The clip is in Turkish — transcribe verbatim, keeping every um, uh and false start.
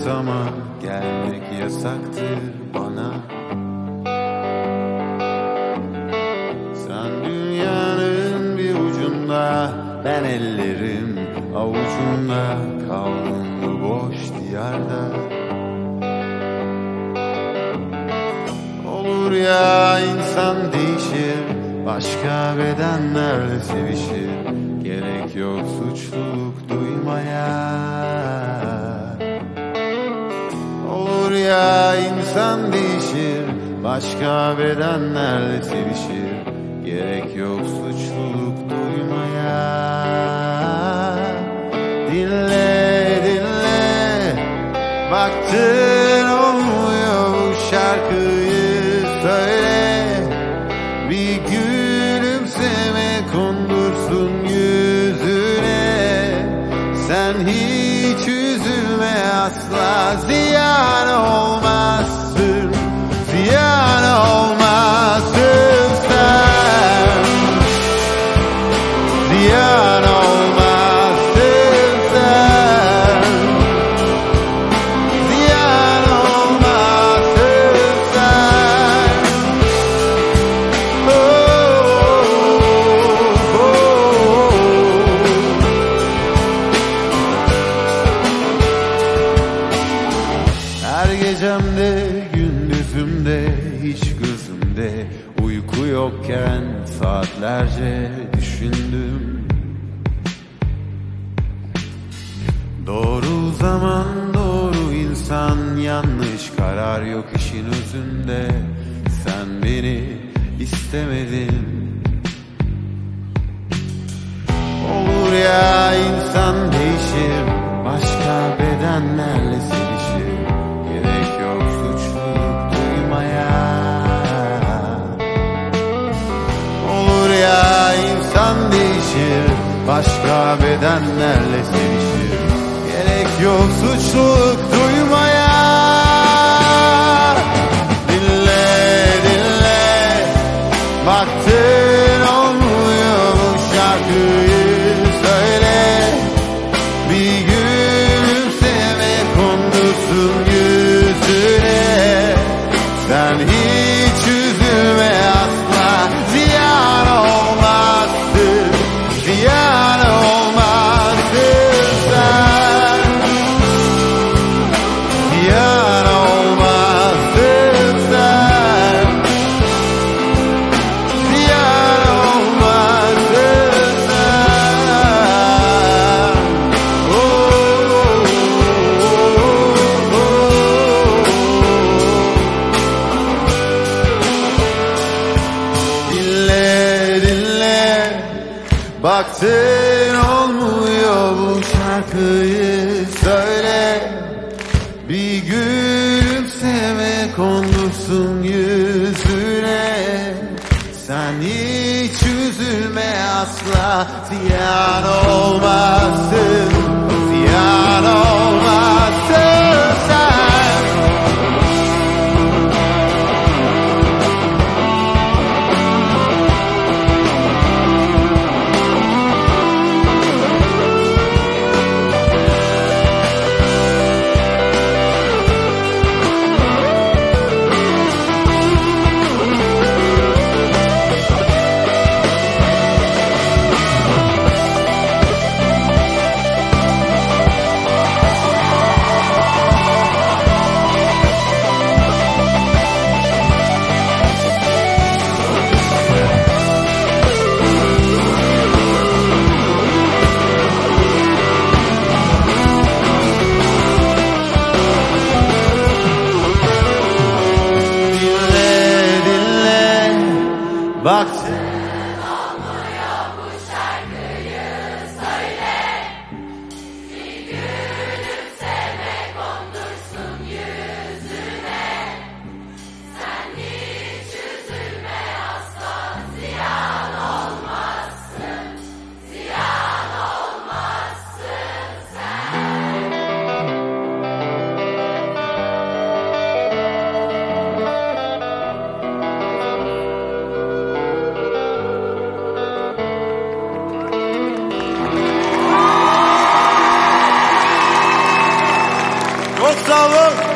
ama gelmek yasaktır bana. Sen dünyanın bir ucunda, ben ellerim avucumda, kaldım bu boş diyarda. Olur ya insan değişir, başka bedenlerle sevişir, gerek yok suçluluk duymaya. Olur ya insan değişir, başka bedenlerle sevişir, gerek yok suçluluk duymaya. Dinle dinle, baktın olmuyor bu şarkıyı söyle. Bir gülümseme kondursun yüzüne. Sen hiç üzülme asla, ziyan olmazsın, ziyan olmazsın sen. Ziyan olmazsın sen. Ziyan olmazsın sen. Oh, oh, oh. Her gecemde, gündüzümde, hiç gözümde uyku yokken saatlerce düşündüm. Doğru zaman, doğru insan, yanlış karar yok işin özünde. Sen beni istemedin. Olur ya insan değişir, başka bedenlerle sevişir, gerek yok suçluluk duymaya. Olur ya insan değişir, başka bedenlerle sevişir, gerek yok suçluluk duymaya. Dinle dinle, baktın olmuyor bu şarkıyı söyle. Bir gülümseme kondursun yüzüne. Sen hiç üzülme asla, ziyan olmazsın, ziyan olmazsın sen. Ziyan olmazsın sen. Ziyan olmazsın sen. Oh, oh, oh, oh. Dinle dinle, baktın olmuyor bu şarkıyı söyle. Bir gülümseme kondursun yüzüne. Sen hiç üzülme asla, ziyan olmazsın, ziyan olmazsın sen. Dinle dinle, baktın Olmuyor bu şarkıyı söyle. Bir gülümseme kondursun yüzüne. Sen hiç üzülme asla, ziyan olmazsın, ziyan olmazsın sen. sağ olun.